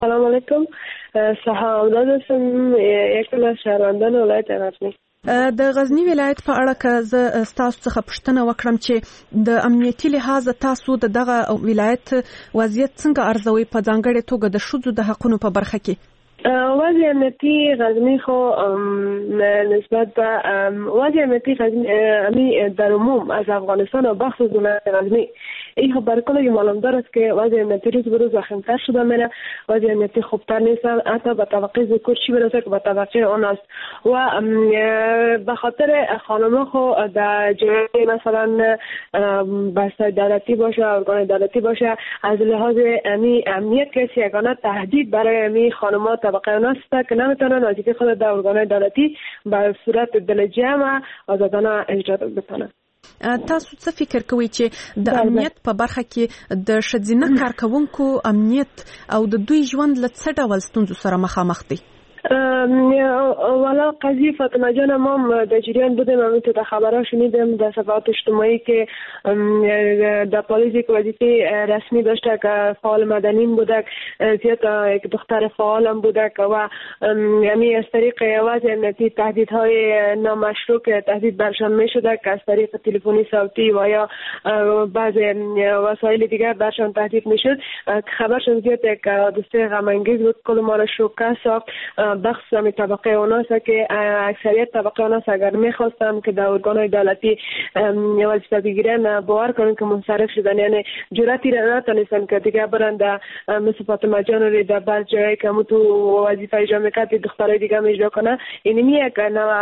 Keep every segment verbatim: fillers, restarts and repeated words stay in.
سلام علیکم. سهامداد هستم، یک از شهروندان ولایت غزنی. د غزنی ولایت په اړه که زه ستاسو څخه پوښتنه وکړم چې د امنیتي لحاظ تاسو د دغه ولایت وضعیت څنګه ارزوي، په ځانګړې توګه د ښځو د حقونو په برخه کې؟ وضع امنیتی غزنی خو نسبت به وضع امنیتی غزنی در عموم از افغانستان و بخصوص ولایت غزنی این خب برای کل معلومدار است که وضع امنیتی روز به روز وخیم‌تر شده میره. وضع امنیتی خوبتر نیست، حتی به طبقه ذکر چی برسه که به طبقه اون است و به خاطر خانم‌ها خو در جای مثلا بسته دولتی باشه، ارگان دولتی باشه، از لحاظ امنیت کسی یگانه تهدید برای امی خانم‌ها طبقه اون است که نمیتونن وظیفه خود در ارگان دولتی به صورت دل جمع آزادانه اجرا بکنن. تاسو څه فکر کوئ چې د امنیت په برخه کې د ښځینه کارکوونکو امنیت او د دوی ژوند له څه ډول ستونزو سره مخامخ دی؟ والا قضیه فاطمه جان ما در جریان بودیم، همین تو خبرها شنیدیم در صفحات اجتماعی که در پلیس یک وظیفه رسمی داشته که فعال مدنین بوده، زیاد یک دختر فعال هم بوده و یعنی از طریق وضع امنیتی تهدیدهای نامشروع که تهدید برشان می شده که از طریق تلفنی صوتی و یا بعض وسایل دیگر برشان تهدید می شد. خبرشون زیاد یک حادثه غم انگیز بود، کل ما را شوکه ساخت. بخص همی طبقه اوناست که اکثریت طبقه اوناست اگر میخواستم که در ارگانهای دولتی وظیفه بگیرن باور کنن که منصرف شدن، یعنی جرأتی را نتونستن که دیگه برن در مثل فاطمه جان رو در بعض جایی که مو تو وظیفه اجرا میکرد دخترای دیگه هم اجرا کنه. اینمی یک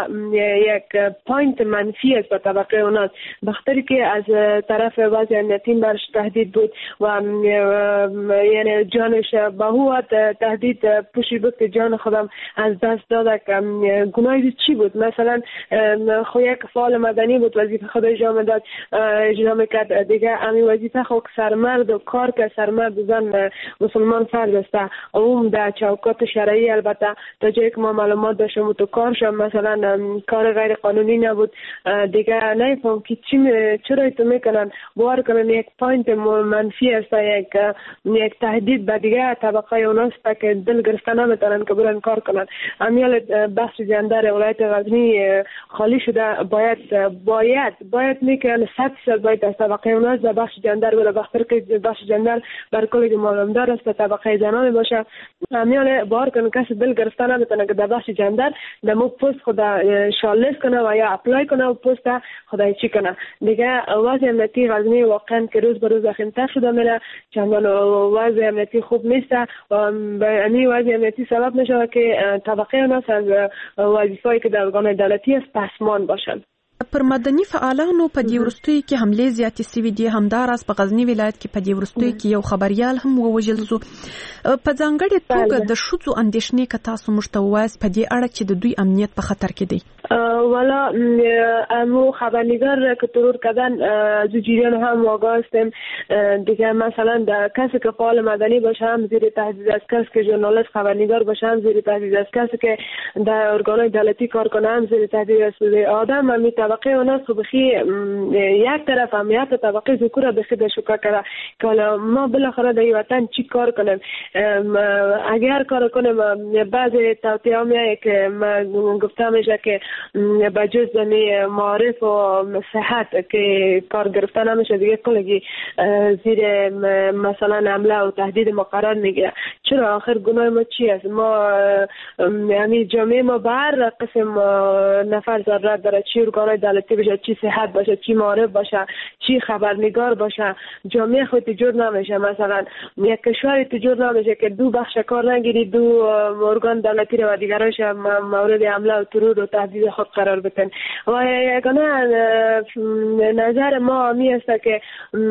یک پوینت منفی است به طبقه اوناست، بخاطر که از طرف وضع امنیتی برش تهدید بود و یعنی جانش به هو تهدید پوشی بود که جان خودم از دست داده. که گناهی چی بود؟ مثلا خو یک فعال مدنی بود، وظیفه خود اجرا میداد، اجرا میکرد دیگه. همین وظیفه خو سرمرد و کار که سرمرد زن مسلمان فرض است، عموم در چوکات شرعی البته تا جایی که ما معلومات داشتم تو کارش مثلا کار غیر قانونی نبود دیگه. نمیفهم که چی چرا تو میکنن باور کنن یک پوینت منفی است، یک یک تهدید به دیگه طبقه اوناست که دل گرفته نمیتونن که برن کار کنن. امیال بخش جندر ولایت غزنی خالی شده، باید باید باید میکنن صد سال باید از طبقه اوناست در بخش جندر بره، بخاطر که بخش جندر بر کل معلومدار است طبقه زنان باشه. امیال باور کنن کسی دل گرفته نمیتونه که در بخش جندر در مو پست خدا شالس کنه و یا اپلای کنه و پست خدای چی کنه دیگه. وضع امنیتی غزنی واقعا که روز به روز وخیم‌تر شده میره، چندان وضع امنیتی خوب نیست و یعنی وضع امنیتی سبب میشه که طبقه اوناست از وظیفه‌ای که در ارگان دولتی است پسمان باشند. پر مدني فعالانو په دې وروستیو کې حملې زیاتې سوي دي. همداراز په غزنی ولایت کې په دې وروستیو کې یو خبریال هم ووژل شو. په ځانګړې توګه د ښځو اندېښنې که تاسو موږ ته ووایاست په دې اړه چې د دوی امنیت په خطر کې دی؟ والا امو خبرنگار که ترور کردن از جریان هم واقع هستیم دیگه. مثلا در کسی که فعال مدنی باشه هم زیر تهدید است، کسی که ژورنالیست خبرنگار باشه هم زیر تهدید است، کسی که در ارگان‌های دولتی کار کنه هم زیر تهدید است. آدم هم طبقه اوناست خو بخی یک طرف امنیت طبقه ذکر بخی به شکر کرده که حالا ما بالاخره در وطن چی کار کنیم. اگر کار کنیم بعض توطئه ها میایه که گفته میشه که با جز می معارف و صحت که کار گرفته نمیشه دیگه، کلگی زیر مثلا حمله و تهدید ما قرار میگیره. چرا آخر گناه ما چی است؟ ما یعنی جامعه ما بر قسم نفر ضرورت داره، چی ارگان‌های دولتی باشه، چی صحت باشه، چی معارف باشه، چی خبرنگار باشه. جامعه خود تجور نمیشه. مثلا یک کشور تجور نمیشه که دو بخش کار نگیری، دو ارگان دولتی رو و دیگرانش مورد حمله و ترور و تهدید خود قرار بدن. و یگانه نظر ما می است که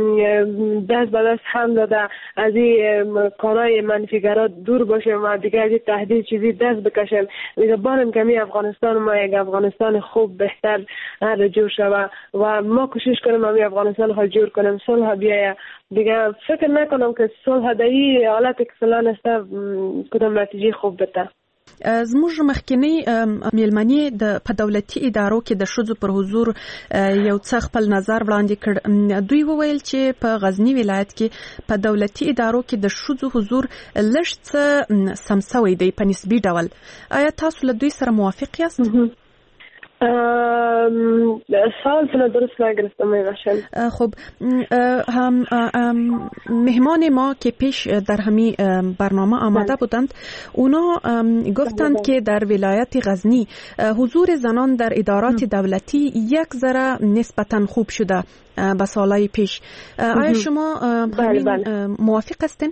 دست به دست هم داده از این کارهای منفیگرا دور باشیم و دیگه از این تهدید چیزی دست بکشیم. دیگه بارم که می افغانستان ما یک افغانستان خوب بهتر هر جور شود و ما کوشش کنیم همین افغانستان خود جور کنیم، صلح بیاید دیگه. فکر نکنم که صلح در این حالت که فلان است کدام نتیجه خوب بده. زموږ مخکنی میلمنې د په دولتي ادارو کې د ښځو پر حضور یو څه خپل نظر وړاندې کړ. دوی وویل چې په غزنی ولایت کې په دولتي ادارو کې د ښځو حضور لږ څه سم شوی دی په نسبي ډول. آیا تاسو له دوی سره موافق یاست؟ سوال تونه درست نگرفتم میباشم. خب هم مهمان ما که پیش در همین برنامه آمده بودند اونا گفتند که در ولایت غزنی حضور زنان در ادارات دولتی یک ذره نسبتا خوب شده به سالهای پیش. آیا شما همین موافق هستین؟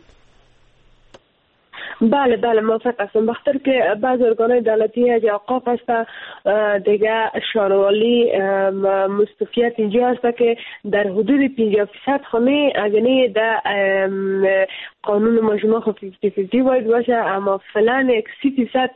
بله بله موافق هستم. بخاطر که بعض ارگانهای دولتی از اوقاف هست دیگه شاروالی مستوفیت اینجا هست که در حدود پنجاه فیصد خانه اگنی در قانون مجموع خب پنجاه پنجاه باید باشه، اما فلان یک سی فیصد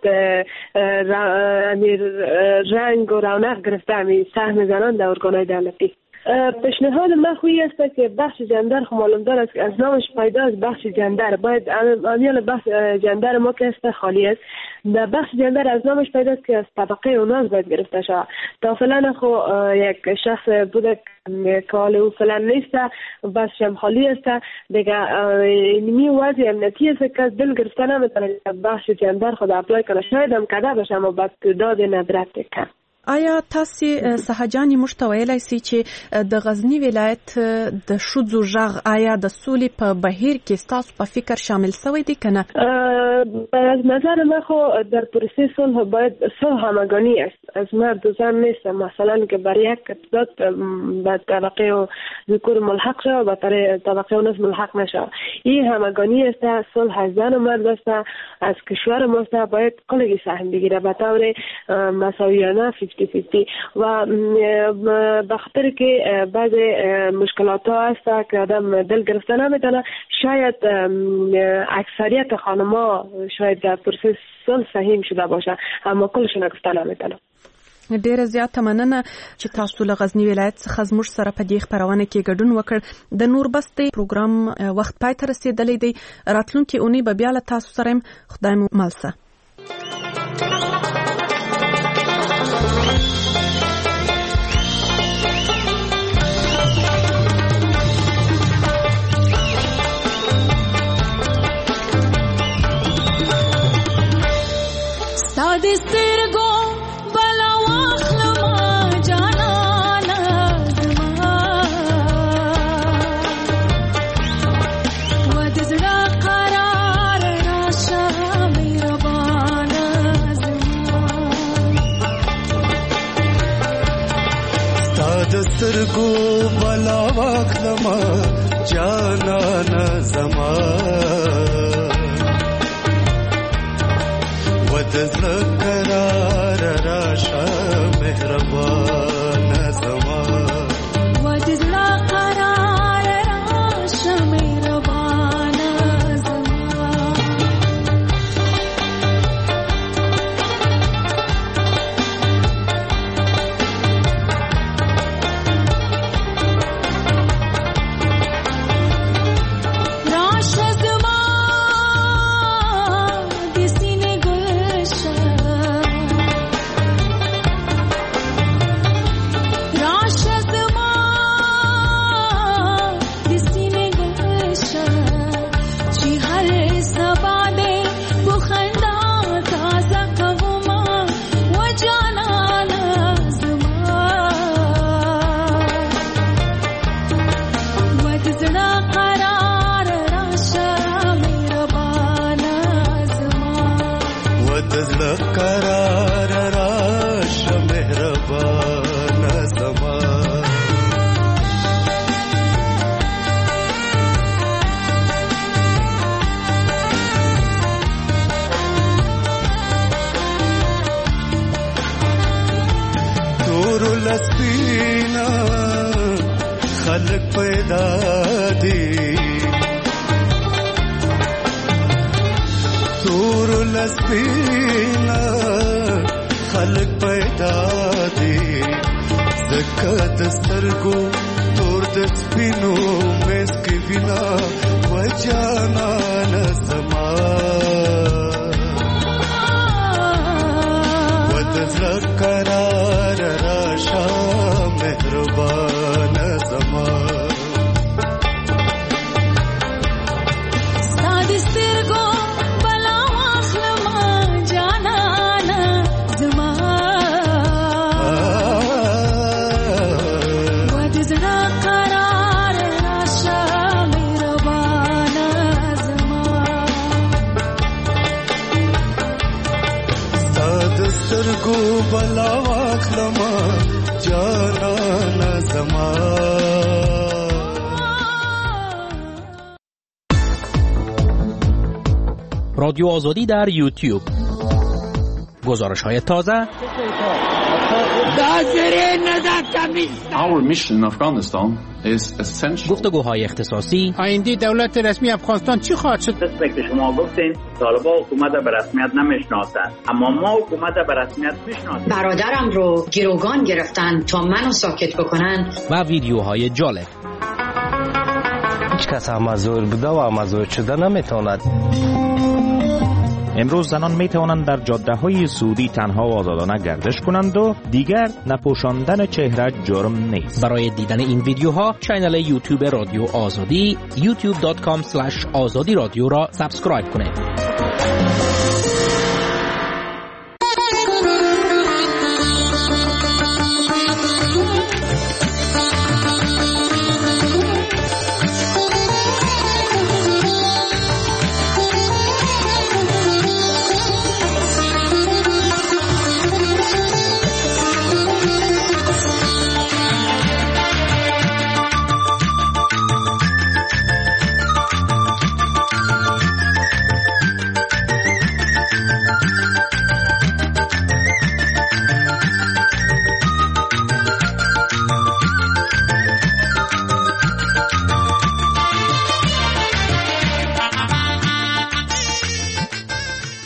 رنگ و رونق گرفته همی سهم زنان در ارگانهای دولتی. پیشنهاد من خویی است که بخش جندر خب معلوم دار است که از نامش پیدا است بخش جندر باید امیال بخش جندر ما که است خالی است. در بخش جندر از نامش پیدا است که از طبقه اوناز باید گرفته شود. تا فلان خب یک شخص بوده که حال او فلان نیست بخش هم خالی است دیگه اینمی وضع امنیتی است که دل گرفته نمیتونه بخش جندر خود اپلای کنه. شاید هم کده باشه اما با تعداد ندرت کن. آیا تاسو سهجانی مشتویلای سي چې د غزنی ولایت د ښځو ژغ آیا د سولې په بهیر کې تاسو په فکر شامل شوی دی کنه؟ از نظر من خو در پروسه صلح باید صلح همگانی است، از مرد و زن نیست. مثلا که بر یک تعداد به طبقه و ذکور ملحق شود و بر طبقه و نصف ملحق نشود. این همگانی است، صلح از زن و مرد است. از کشور ما باید کلی سهم بگیره به طور مساویانه پنجاه پنجاه و بخاطر که بعض مشکلات ها هست که آدم دل گرفته نمیتونه. شاید اکثریت خانما شاید در پروسه صلح سهیم شده باشه اما کلشون گفته نمیتونه. ډیره زیاته مننه چې تاسو له غزنی ولایت څخه زموږ سره په دې خبرونه کې ګډون وکړ. د نوربستې پروګرام وخت پای ته رسیدلی دی. راتلونکي اونۍ به بیا له تاسو سره خدای مو ملسه. ساده سترګو بلا واخلم جانانه زما و د زړه قرار راشه مهربانه زما ساده سترګو بلا واخلم جانانه زما د زړه قرار راشه مهربانه زما و د زړه قرار راشه مهربانه زما راشه زما خلق پیدا دی تور لسپینا خلق پیدا دی زکات سترګو تور د سپینو مس کې وینا و جانا نسما سترګو بلا واخلما جانا زما. رادیو آزادی در یوتیوب. گزارش های تازه. Our mission in Afghanistan is essential. گفتگوهای اختصاصی. آینده دولت رسمی افغانستان چی خواهد شد؟ مثل که شما گفتین طالبان حکومت به رسمیت نمیشناسند، اما ما حکومت به رسمیت میشناسیم. برادرم رو گروگان گرفتن تا منو ساکت بکنن. و ویدیوهای جالب. هیچ کس امازور بوده و امازور شده نمیتواند. امروز زنان می توانند در جاده های سعودی تنها و آزادانه گردش کنند و دیگر نپوشاندن چهره جرم نیست. برای دیدن این ویدیوها کانال یوتیوب رادیو آزادی یوتیوب دات کام اسلش آزادی رادیو را سابسکرایب کنید.